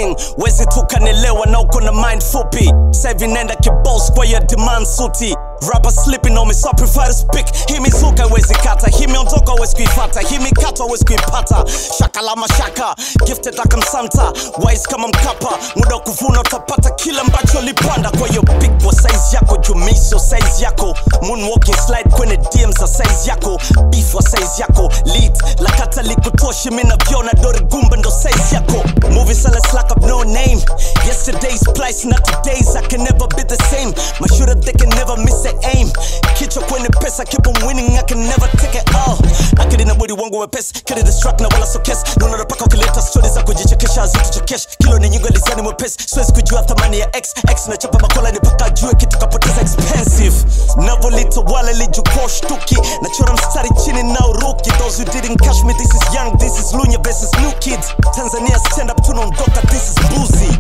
king. Wezi tukanelewa na uko na mind fupi. Save nenda kiboss kwa ya demand suti. Rapper slipping on me, so I prefer to speak. Himi zuka wezi kata, himi ondoka wezi kuifata, himi kata wezi kuipata. Shaka la mashaka, gifted like msamta, wise kama mkapa. Muda kuvuna utapata kila ambacho lipanda. Kwa yo big boy size yako, jumiso size yako. Moonwalking slide kwenye DMs za size yako. Beef wa size yako, lead lakata likutoshi mina viona dori gumba ndo size yako. Moving sellers like I've no name. Yesterday's place, not today's, I can never be the same. My shooter they can never miss it. Aim kichwa kwenye pesa, keep on winning, I can never take it all. Akili na mwili wangu wepesi, kili distract na wala sokesi. Nuna napaka ukileta stories za kujichekesha hazituchekesha. Kilo ni nyingo lisani mwepesi, siwezi kujua thamani ya X na chapa makola ni paka jue kitu kapoteza expensive. Navolita wale lijukua shtuki, nachora mstari chini na uruki. Those who didn't catch me, this is young, this is Lunya versus new kids. Tanzania stand up, tunaondoka, this is boozy.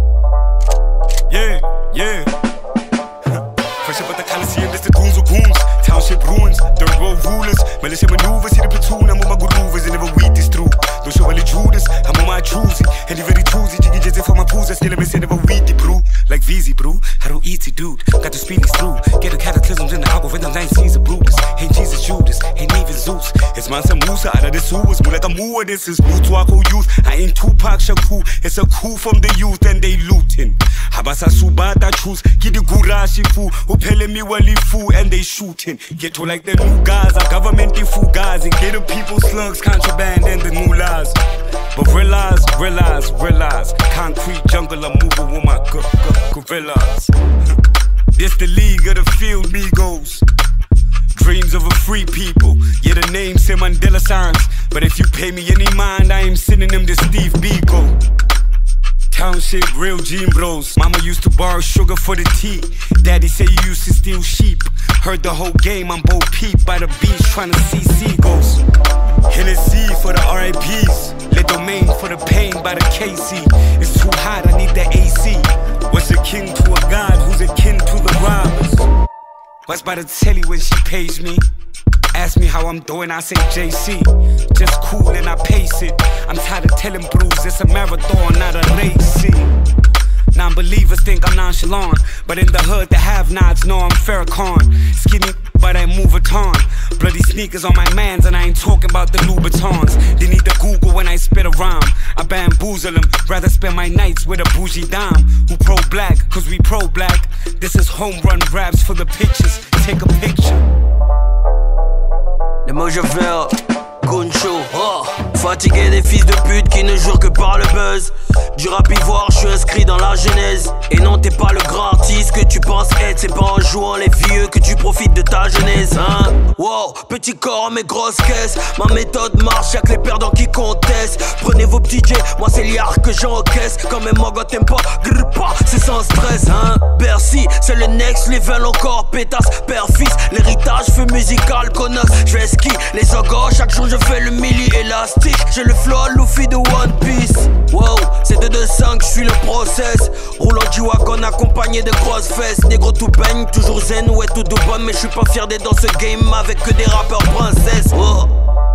Yeah Fresh up at the Coliseum, this the goons of goons. Township ruins, third world rulers. Militia maneuvers, see the platoon, I'm on my groovers and never weed this through. Don't show any Judas, I'm on my choosy. And the very choosy, jiggy jizzy for my pools, I still miss never weed the brew. Like VZ, bro, I don't eat it, dude. Got the speedies through. Get the cataclysms in the algorithm, 9 seas of Brutus. Ain't Jesus Judas, ain't even Zeus. It's Mansa Musa out of the sewers. More like a moor, this is new to our youth. I ain't Tupac Shakur, it's a coup from the youth and they looting. Habasa Subata choose, Kidi Gurashi fu, Upele mi wali fu, and they shooting. Get to like the new guys, our government the fugazi. Get the people slugs, contraband and the new lies. But realize, concrete jungle, I'm moving with my gorillas. This the league of the field, Migos. Dreams of a free people, yeah the name say Mandela signs. But if you pay me any mind, I am sending them to Steve Biko. Township, real gene bros. Mama used to borrow sugar for the tea. Daddy say you used to steal sheep. Heard the whole game, I'm Bo Peep by the beach trying to see seagulls. Hennessy for the RIPs. Le Domain for the pain by the KC. It's too hot, I need the AC. What's a king to a god who's a kin to the robbers? What's by the telly when she pays me? Ask me how I'm doing, I say JC. Just cool and I pace it. I'm tired of telling Bruce it's a marathon, not a race. Non-believers think I'm nonchalant, but in the hood the have-nots know I'm Farrakhan. Skinny, but I move a ton. Bloody sneakers on my mans and I ain't talking about the Louboutins. They need the Google when I spit a rhyme. I bamboozle them, rather spend my nights with a bougie dime. Who pro-black, cause we pro-black. This is home run raps for the pitches. Take a picture. Les mots je veux, Guncho, oh. Fatigué des fils de pute qui ne jurent que par le buzz. Du rap ivoire, je suis inscrit dans la genèse. Et non, t'es pas le grand artiste que tu penses être. C'est pas en jouant les vieux que tu profites de ta jeunesse, hein. Wow, petit corps mais grosse caisse. Ma méthode marche, y'a que les perdants qui contestent. Prenez vos petits jets, moi c'est liard que j'encaisse. Quand même mon gars t'aimes pas, grrr pas, c'est sans stress, hein. Bercy, c'est le next level encore pétasse. Père-fils, l'héritage feu musical connasse. Je vais ski, les ogres, chaque jour je fais le milli élastique. J'ai le flow Luffy de One Piece. Wow, c'est 2-2-5, je suis le process. Roulant du wagon accompagné de grosses fesses. Négro tout baigne, toujours zen, ouais tout de bon. Mais je suis pas fier d'être dans ce game avec que des rappeurs princesses. Oh.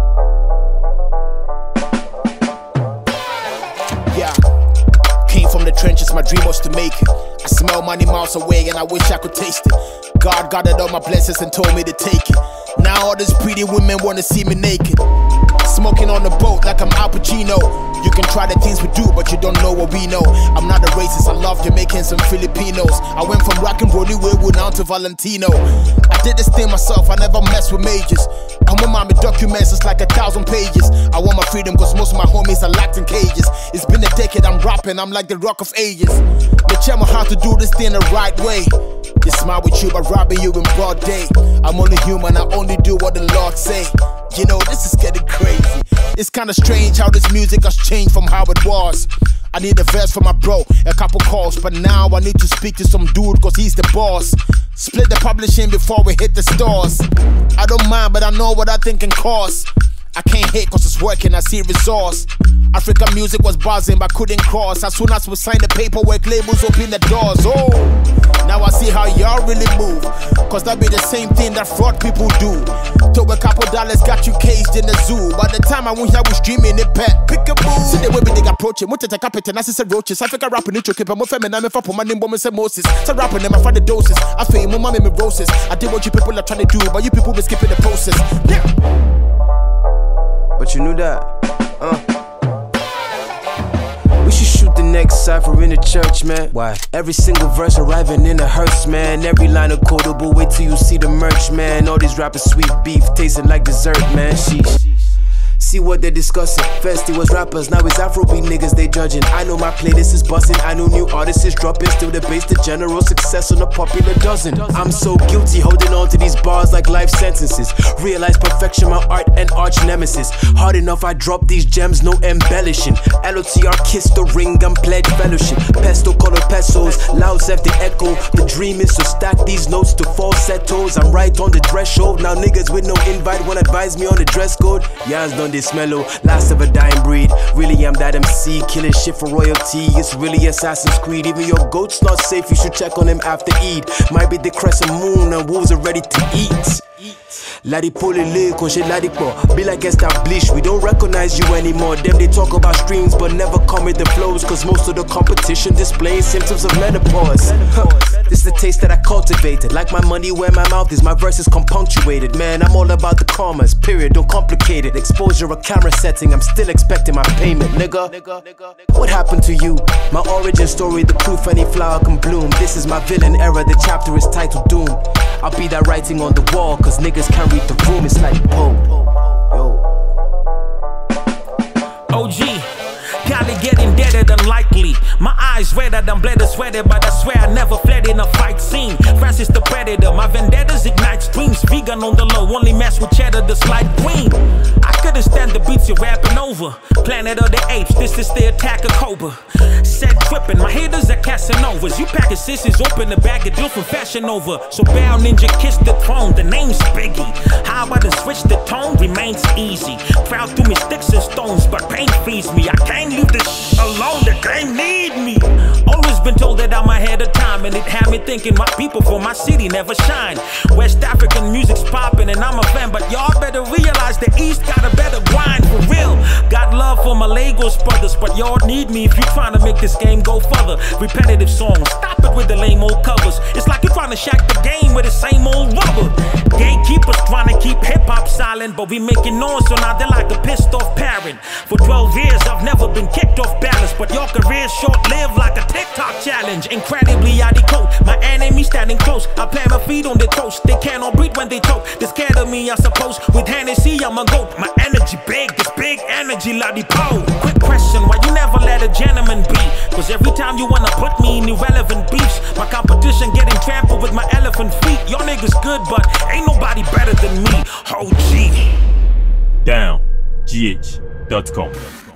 Yeah, came from the trenches, my dream was to make it. I smell money miles away and I wish I could taste it. God gathered all my blessings and told me to take it. Now all these pretty women wanna see me naked. Smoking on the boat like I'm Al Pacino. You can try the things we do, but you don't know what we know. I'm not a racist, I love Jamaicans and Filipinos. I went from rock and rolling Waywood now to Valentino. I did this thing myself, I never mess with majors. I'm with mommy documents, it's like 1,000 pages. I want my freedom cause most of my homies are locked in cages. It's been a decade, I'm rapping, I'm like the Rock of Ages. They tell me how to do this thing the right way. They smile with you by robbing you in broad day. I'm only human, I only do what the Lord say. You know, this is getting crazy. It's kinda strange how this music has changed from how it was. I need a verse for my bro, a couple calls, but now I need to speak to some dude cause he's the boss. Split the publishing before we hit the stores. I don't mind, but I know what I think can cost. I can't hate cause it's working, I see resource. African music was buzzing but couldn't cross. As soon as we signed the paperwork, labels open the doors. Oh, Now I see how y'all really move. Cause that be the same thing that fraud people do. Throw a couple dollars, got you caged in the zoo. By the time I went here, I was dreaming it pet. Pick a move. See the way we dig approach it. What take a pet and I said roaches. I think I rapping it, keep a more feminine. I'm for my name, woman, say Moses. So rapping them, I find the doses. I feel my mommy, me roses. I did what you people are trying to do, but you people be skipping the process. Yeah. But you knew that, we should shoot the next cipher in the church, man. Why? Every single verse arriving in a hearse, man. Every line a quotable, wait till you see the merch, man. All these rappers sweet beef, tasting like dessert, man. Sheesh. See what they're discussing. First it was rappers, now it's Afrobeat niggas they judging. I know my playlist is busting, I know new artists is dropping. Still they base the general success on a popular dozen. I'm so guilty holding on to these bars like life sentences. Realize perfection, my art and arch nemesis. Hard enough I drop these gems, no embellishing. LOTR kiss the ring and pledge fellowship. Pesto color pesos, loud self the echo. The dream is to stack these notes to falsettos. I'm right on the threshold, now niggas with no invite won't advise me on the dress code. Yans done this mellow, last of a dying breed. Really am that MC, killing shit for royalty. It's really Assassin's Creed. Even your goat's not safe, you should check on him after Eid. Might be the crescent moon and wolves are ready to eat. Ladi polele, koshe ladi po. Be like established, we don't recognize you anymore. Them they talk about streams but never come with the flows. Cause most of the competition displaying symptoms of menopause. This is the taste that I cultivated. Like my money where my mouth is, my verse is compunctuated. Man, I'm all about the commas, period, don't complicate it. Exposure, a camera setting, I'm still expecting my payment, nigga. What happened to you? My origin story, the proof any flower can bloom. This is my villain era, the chapter is titled Doom. I'll be that writing on the wall, cause niggas can't read the room, it's like Poe. Yo. OG, Cali getting deader than likely. My eyes redder than bladder sweater, but I swear I never fled in a fight scene. Francis the Predator, my vendettas ignite streams. Vegan on the low, only mess with cheddar, the slight queen. I couldn't stand the beats you're rapping over. Planet of the Apes, this is the attack of Cobra. Said tripping, my haters are Casanovas. You package sissies, open the bag of deal from Fashion Nova. So bow ninja, kiss the throne, the name's Biggie. How about to switch the tone? Remains easy. Crowd through me sticks and stones, but pain feeds me. I can't leave this alone, the game need me. Always been told that I'm ahead of time, and it had me thinking my people from my city never shine. West African music's popping and I'm a fan, but y'all better realize the East got a better grind for real. Got love for my Lagos brothers, but y'all need me if you're trying to make this game go further. Repetitive songs, stop it with the lame old covers. It's like you're trying to shack the game with the same old rubber. Gatekeepers trying to keep hip-hop silent, but we making noise, so now they're like a pissed off parent. For 12 years I've never been kicked off balance, but your career's short-lived like a TikTok challenge. Incredibly I decode, my enemy standing close. I plant my feet on the toast, they cannot breathe when they choke. They're scared of me I suppose, with Hennessy I'm a goat. My energy big, it's big energy Ladi Po. Quick question, why you never let a gentleman be? Cause every time you wanna put me in irrelevant beefs, my competition getting trampled with my elephant feet. Y'all niggas good, but ain't nobody better than me. OG. Downgh.com